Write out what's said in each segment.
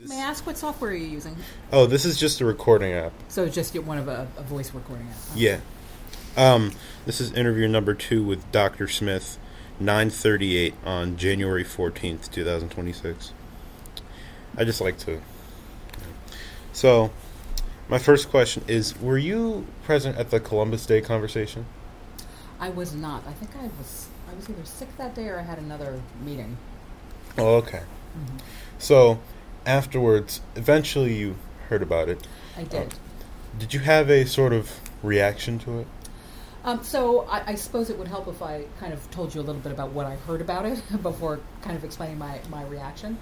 May I ask what software are you using? Oh, this is just a recording app. So just one of a voice recording app. Huh? Yeah. This is interview number 2 with Dr. Smith, 9:38 on January 14th, 2026. I just like to... So, my first question is, were you present at the Columbus Day conversation? I was not. I think I was either sick that day or I had another meeting. Oh, okay. Mm-hmm. So, afterwards, eventually you heard about it. I did. Did you have a sort of reaction to it? So I suppose it would help if I kind of told you a little bit about what I heard about it before kind of explaining my reaction.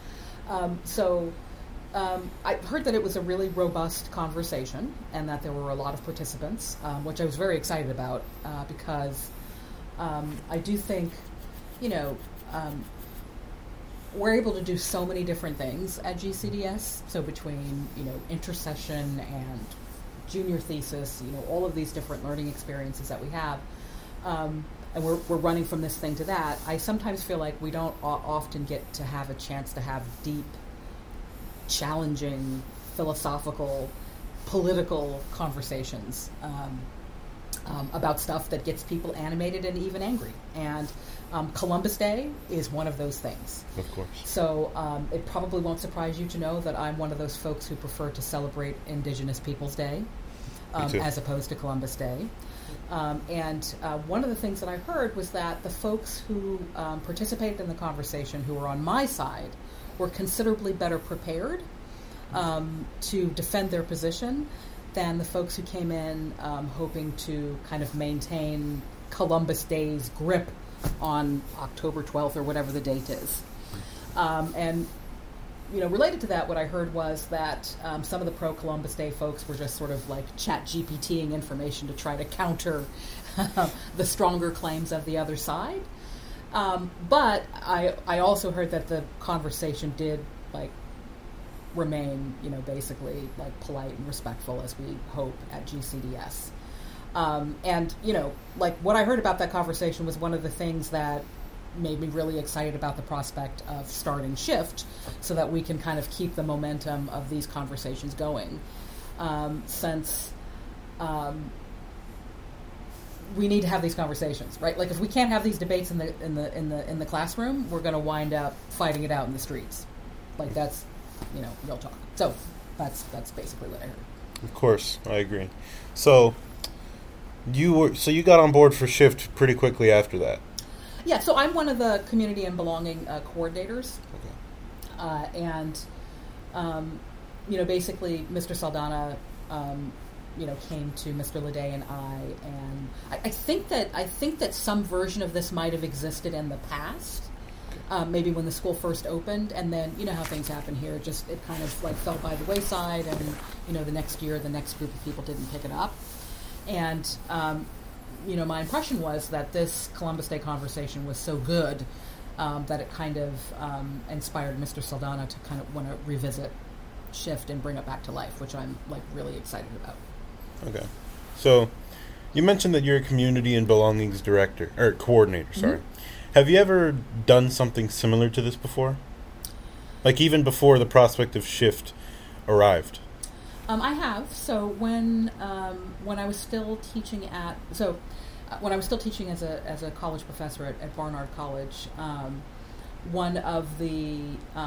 I heard that it was a really robust conversation and that there were a lot of participants, which I was very excited about because I do think, we're able to do so many different things at GCDS. So between, intercession and junior thesis, all of these different learning experiences that we have, and we're running from this thing to that. I sometimes feel like we don't often get to have a chance to have deep, challenging, philosophical, political conversations about stuff that gets people animated and even angry. And Columbus Day is one of those things. Of course. So it probably won't surprise you to know that I'm one of those folks who prefer to celebrate Indigenous Peoples Day as opposed to Columbus Day. And one of the things that I heard was that the folks who participated in the conversation who were on my side were considerably better prepared to defend their position than the folks who came in hoping to kind of maintain Columbus Day's grip on October 12th or whatever the date is. And related to that, what I heard was that some of the pro-Columbus Day folks were just sort of like chat GPTing information to try to counter the stronger claims of the other side. But I also heard that the conversation did remain, basically polite and respectful, as we hope at GCDS. And what I heard about that conversation was one of the things that made me really excited about the prospect of starting Shift so that we can kind of keep the momentum of these conversations going. Since we need to have these conversations, right? Like if we can't have these debates in the classroom, we're going to wind up fighting it out in the streets. Like that's, real talk. So that's basically what I heard. Of course, I agree. So you got on board for Shift pretty quickly after that. Yeah, so I'm one of the community and belonging coordinators. Okay. Basically, Mr. Saldana, came to Mr. Leday and and I think that some version of this might have existed in the past, maybe when the school first opened, and then you know how things happen here. It kind of fell by the wayside, and the next year, the next group of people didn't pick it up, and. My impression was that this Columbus Day conversation was so good that it kind of inspired Mr. Saldana to kind of want to revisit Shift and bring it back to life, which I'm really excited about. Okay. So you mentioned that you're a community and belongings director, or coordinator, sorry. Mm-hmm. Have you ever done something similar to this before? Like even before the prospect of Shift arrived? I have. So when I was still teaching when I was still teaching as a college professor at Barnard College, one of the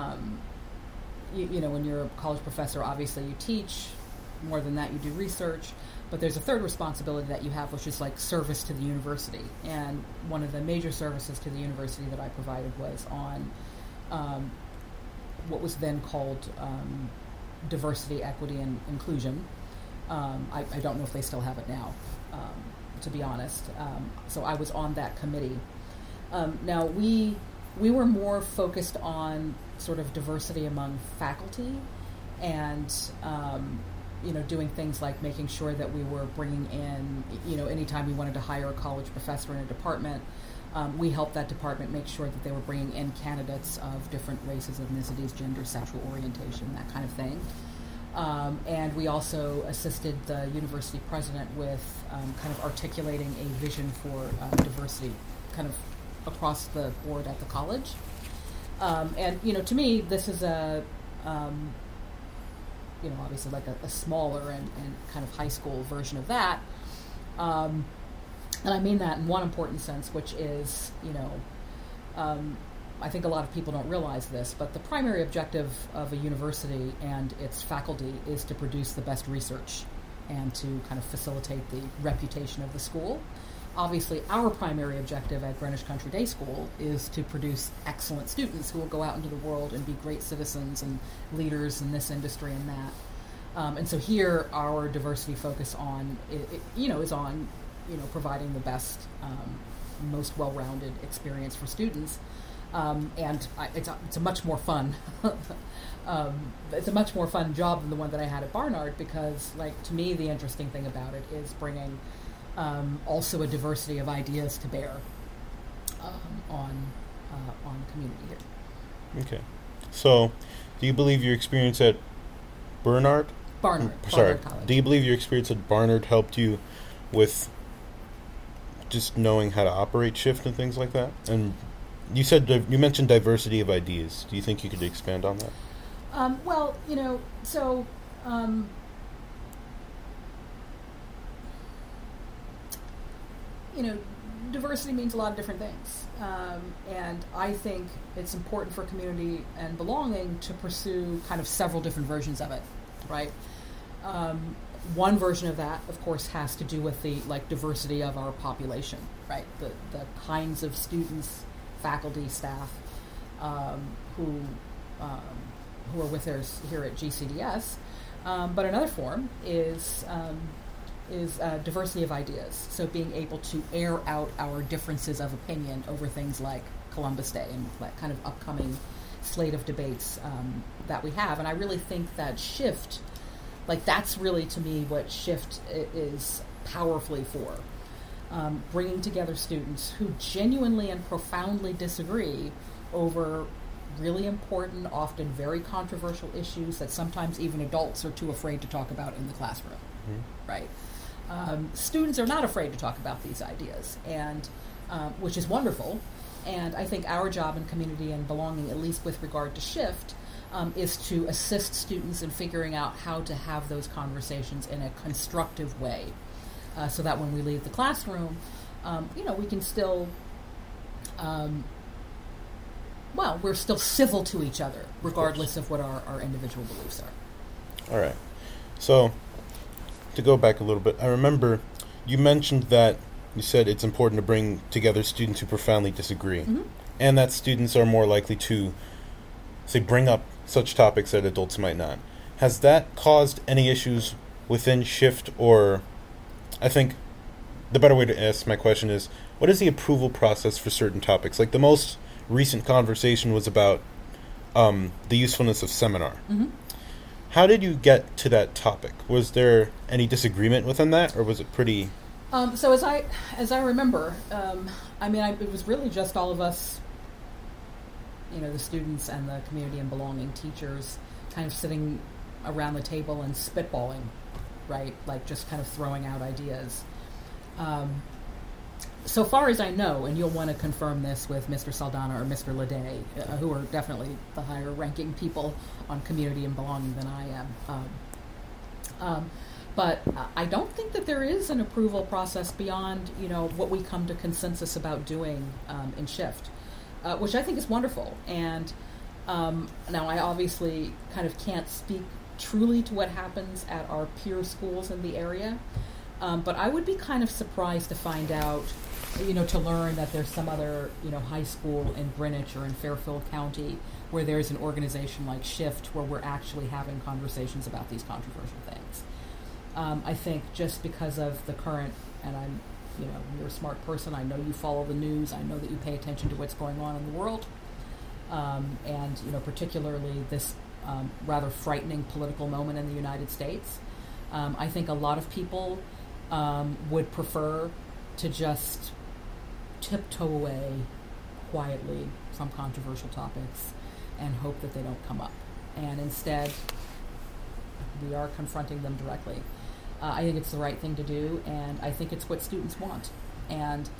when you're a college professor, obviously you teach. More than that, you do research. But there's a third responsibility that you have, which is service to the university. And one of the major services to the university that I provided was on what was then called diversity, equity, and inclusion. I don't know if they still have it now, to be honest. So I was on that committee. Now we were more focused on sort of diversity among faculty, and doing things like making sure that we were bringing in, anytime we wanted to hire a college professor in a department. We helped that department make sure that they were bringing in candidates of different races, ethnicities, gender, sexual orientation, that kind of thing. And we also assisted the university president with kind of articulating a vision for diversity kind of across the board at the college. And, to me, this is obviously like a smaller and kind of high school version of that. And I mean that in one important sense, which is, I think a lot of people don't realize this, but the primary objective of a university and its faculty is to produce the best research and to kind of facilitate the reputation of the school. Obviously, our primary objective at Greenwich Country Day School is to produce excellent students who will go out into the world and be great citizens and leaders in this industry and that. And so here, our diversity focus is on providing the best, most well-rounded experience for students. It's a much more fun it's a much more fun job than the one that I had at Barnard, because, like, to me, the interesting thing about it is bringing also a diversity of ideas to bear on the community here. Okay, so do you believe your experience at Barnard College. Do you believe your experience at Barnard helped you with just knowing how to operate Shift and things like that? And you mentioned diversity of ideas. Do you think you could expand on that? Diversity means a lot of different things. And I think it's important for community and belonging to pursue kind of several different versions of it, right? One version of that, of course, has to do with the diversity of our population, right? The kinds of students, faculty, staff who are with us here at GCDS. But another form is diversity of ideas. So being able to air out our differences of opinion over things like Columbus Day and that kind of upcoming slate of debates that we have. And I really think that Shift, that's really, to me, what Shift is powerfully for. Bringing together students who genuinely and profoundly disagree over really important, often very controversial issues that sometimes even adults are too afraid to talk about in the classroom, right? Students are not afraid to talk about these ideas, and which is wonderful. And I think our job in community and belonging, at least with regard to Shift, is to assist students in figuring out how to have those conversations in a constructive way, so that when we leave the classroom, we can still, we're still civil to each other, regardless of what our individual beliefs are. All right. So, to go back a little bit, I remember you mentioned that you said it's important to bring together students who profoundly disagree, and that students are more likely to, say, bring up such topics that adults might not. Has that caused any issues within Shift, or I think the better way to ask my question is, what is the approval process for certain topics? Like the most recent conversation was about the usefulness of seminar. How did you get to that topic? Was there any disagreement within that, or was it pretty... So as I remember, it was really just all of us, the students and the community and belonging teachers, kind of sitting around the table and spitballing, right? Like just kind of throwing out ideas. So far as I know, and you'll want to confirm this with Mr. Saldana or Mr. Leday, who are definitely the higher-ranking people on community and belonging than I am. But I don't think that there is an approval process beyond, what we come to consensus about doing in Shift, which I think is wonderful. And now I obviously kind of can't speak truly to what happens at our peer schools in the area, but I would be kind of surprised to find out, to learn that there's some other, high school in Greenwich or in Fairfield County where there's an organization like Shift where we're actually having conversations about these controversial things. I think just because of the current, and you're a smart person, I know you follow the news, I know that you pay attention to what's going on in the world, and, particularly this rather frightening political moment in the United States. I think a lot of people would prefer to just tiptoe away quietly from controversial topics and hope that they don't come up. And instead, we are confronting them directly. I think it's the right thing to do, and I think it's what students want. And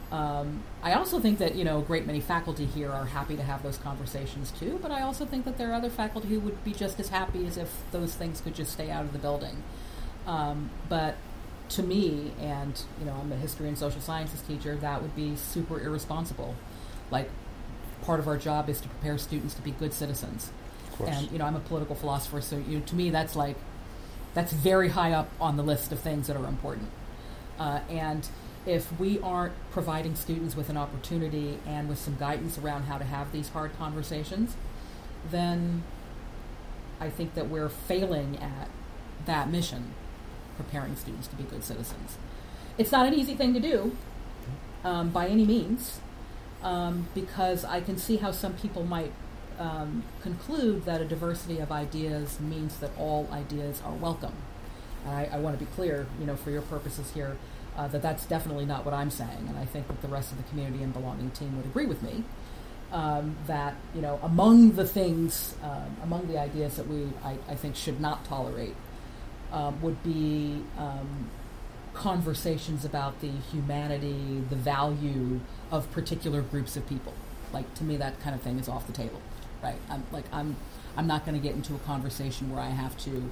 I also think that, a great many faculty here are happy to have those conversations too, but I also think that there are other faculty who would be just as happy as if those things could just stay out of the building. But to me, and, I'm a history and social sciences teacher, that would be super irresponsible. Like, part of our job is to prepare students to be good citizens. Of course. And, I'm a political philosopher, so, to me, that's very high up on the list of things that are important. And if we aren't providing students with an opportunity and with some guidance around how to have these hard conversations, then I think that we're failing at that mission, preparing students to be good citizens. It's not an easy thing to do, by any means, because I can see how some people might conclude that a diversity of ideas means that all ideas are welcome. I want to be clear, for your purposes here, that that's definitely not what I'm saying, and I think that the rest of the community and belonging team would agree with me, that, among the things, among the ideas that I think should not tolerate would be conversations about the humanity, the value of particular groups of people. Like, to me, that kind of thing is off the table, right? I'm not going to get into a conversation where I have to,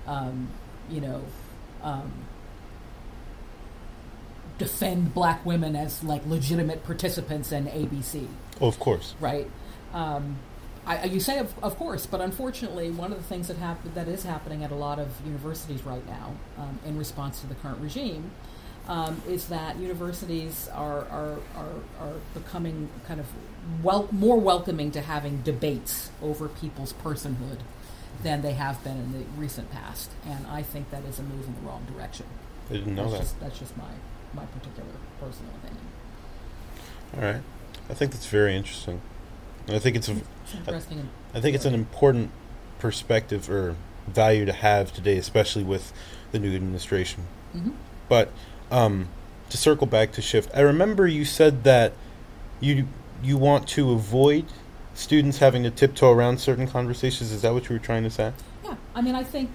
defend black women as legitimate participants in ABC. Oh, of course. Right. You say of course, but unfortunately, one of the things that is happening at a lot of universities right now, in response to the current regime, is that universities are becoming kind of more welcoming to having debates over people's personhood than they have been in the recent past, and I think that is a move in the wrong direction. I didn't know that. That's just my particular personal opinion. All right, I think that's very interesting. And I think it's interesting. I think it's an important perspective or value to have today, especially with the new administration. Mm-hmm. But to circle back to Shift, I remember you said that you want to avoid students having to tiptoe around certain conversations. Is that what you were trying to say? Yeah, I mean, I think.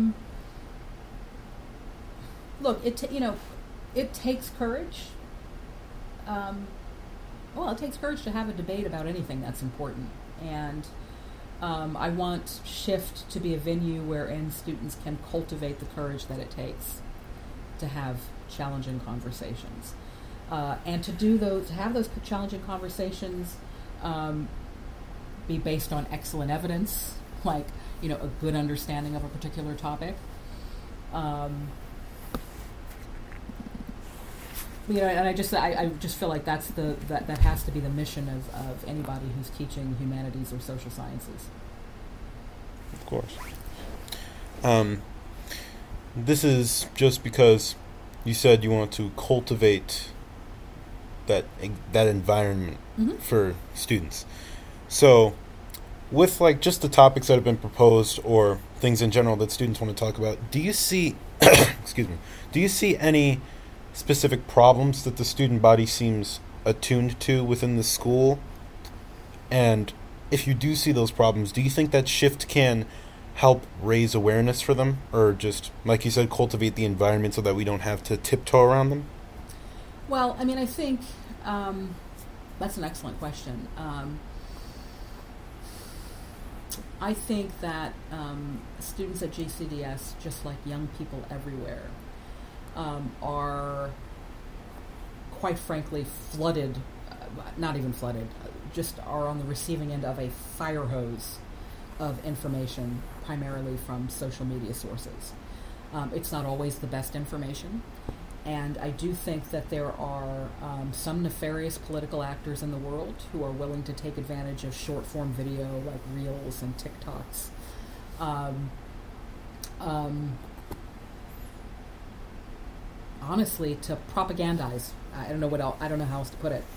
Look, it takes courage. It takes courage to have a debate about anything that's important. And I want Shift to be a venue wherein students can cultivate the courage that it takes to have challenging conversations. And to have those challenging conversations be based on excellent evidence, like, a good understanding of a particular topic. And I just feel like that has to be the mission of anybody who's teaching humanities or social sciences. Of course. This is just because you said you want to cultivate that environment mm-hmm. for students. So, with just the topics that have been proposed or things in general that students want to talk about, do you see do you see any specific problems that the student body seems attuned to within the school? And if you do see those problems, do you think that Shift can help raise awareness for them, or just, like you said, cultivate the environment so that we don't have to tiptoe around them? Well, I mean, I think that's an excellent question. I think that students at GCDS, just like young people everywhere, are quite frankly flooded, not even flooded, just are on the receiving end of a fire hose of information, primarily from social media sources. It's not always the best information, and I do think that there are some nefarious political actors in the world who are willing to take advantage of short-form video like Reels and TikToks. Honestly, to propagandize. I don't know how else to put it.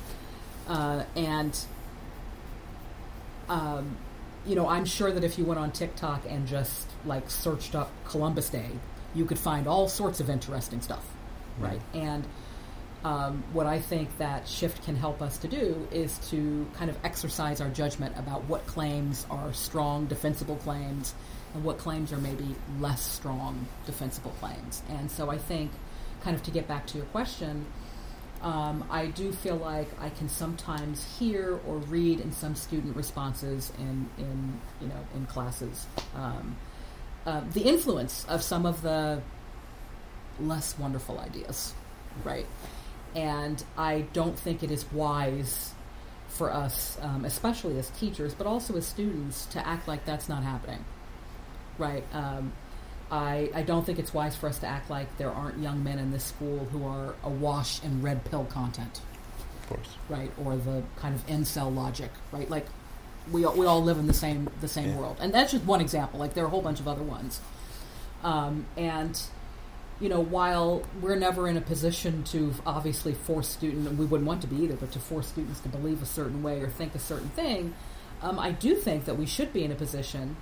I'm sure that if you went on TikTok and just searched up Columbus Day, you could find all sorts of interesting stuff, right? And what I think that Shift can help us to do is to kind of exercise our judgment about what claims are strong, defensible claims, and what claims are maybe less strong, defensible claims. And so I think, kind of to get back to your question, I do feel like I can sometimes hear or read in some student responses in classes the influence of some of the less wonderful ideas, right? And I don't think it is wise for us, especially as teachers, but also as students, to act like that's not happening, right? I don't think it's wise for us to act like there aren't young men in this school who are awash in red pill content. Of course. Right, or the kind of incel logic, right? Like, we all live in the same world. And that's just one example. Like, there are a whole bunch of other ones. And, while we're never in a position to obviously force students, and we wouldn't want to be either, but to force students to believe a certain way or think a certain thing, I do think that we should be in a position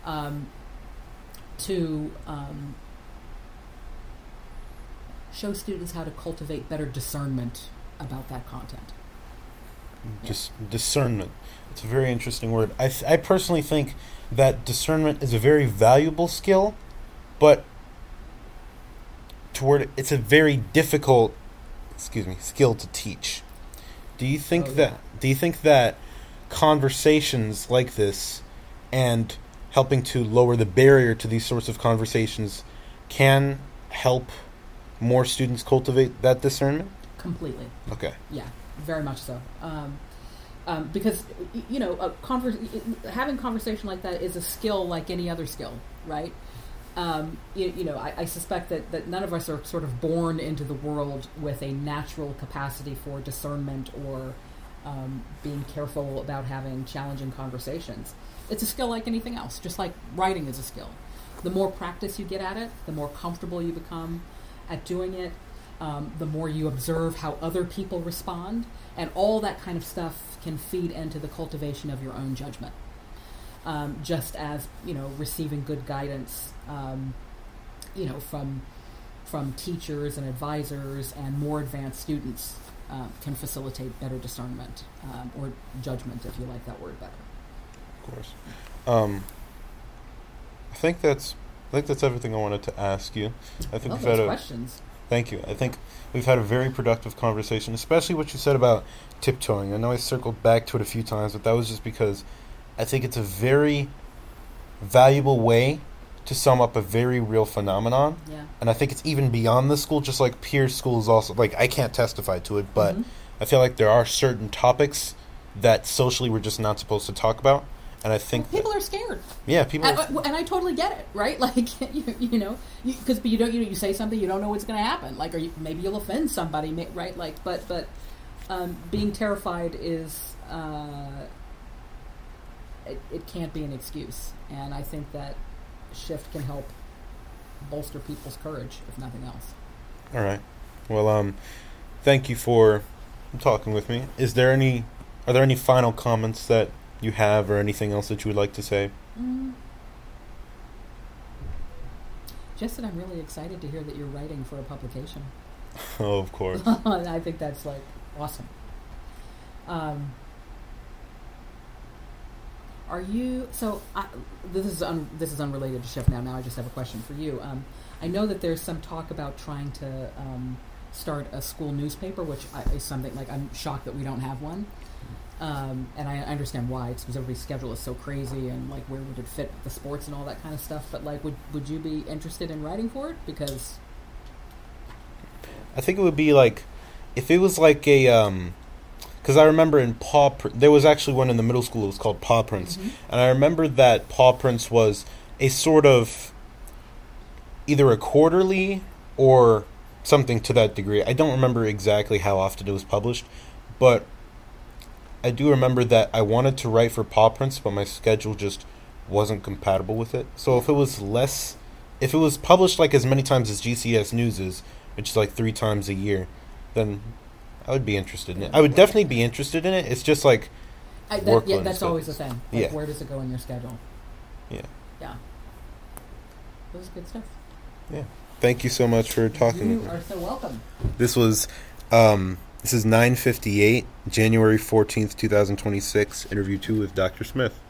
to show students how to cultivate better discernment about that content. Just discernment. It's a very interesting word. I personally think that discernment is a very valuable skill, but it's a very difficult, skill to teach. Do you think that conversations like this and helping to lower the barrier to these sorts of conversations can help more students cultivate that discernment? Completely. Okay. Yeah, very much so. Because, having conversation like that is a skill like any other skill, right? I suspect that none of us are sort of born into the world with a natural capacity for discernment or being careful about having challenging conversations. It's a skill like anything else, just like writing is a skill. The more practice you get at it, the more comfortable you become at doing it, the more you observe how other people respond, and all that kind of stuff can feed into the cultivation of your own judgment. Just as, receiving good guidance, from teachers and advisors and more advanced students can facilitate better discernment, or judgment, if you like that word better. Of course. I think that's everything I wanted to ask you. I think we've had questions. Thank you. I think we've had a very productive conversation, especially what you said about tiptoeing. I know I circled back to it a few times, but that was just because I think it's a very valuable way to sum up a very real phenomenon. Yeah. And I think it's even beyond the school, just like peer schools also. Like, I can't testify to it, but I feel like there are certain topics that socially we're just not supposed to talk about. And I think people are scared. Yeah, people. And I totally get it, right? Like, because you say something, you don't know what's going to happen. Like, maybe you'll offend somebody, right? Like, but being terrified is it can't be an excuse. And I think that shift can help bolster people's courage, if nothing else. All right. Well, thank you for talking with me. Are there any final comments that you have, or anything else that you would like to say? Just that I'm really excited to hear that you're writing for a publication. Oh, of course. I think that's like awesome. Are you this is unrelated to Shift now I just have a question for you. I know that there's some talk about trying to start a school newspaper, which is something like I'm shocked that we don't have one. And I understand why. It's because everybody's schedule is so crazy, and like where would it fit the sports and all that kind of stuff. But like, would you be interested in writing for it? Because I think it would be like if it was like a because I remember in there was actually one in the middle school. It was called Paw Prints, and I remember that Paw Prints was a sort of either a quarterly or something to that degree. I don't remember exactly how often it was published, but I do remember that I wanted to write for Paw Prints, but my schedule just wasn't compatible with it. So if it was published like as many times as GCS News is, which is like 3 times a year, then I would be interested in it. I would definitely be interested in it. It's just like that's always the thing. Like, where does it go in your schedule? Yeah. Yeah. That was good stuff. Yeah. Thank you so much for talking with me. You are so welcome. This is 9:58, January 14th, 2026, interview 2 with Dr. Smith.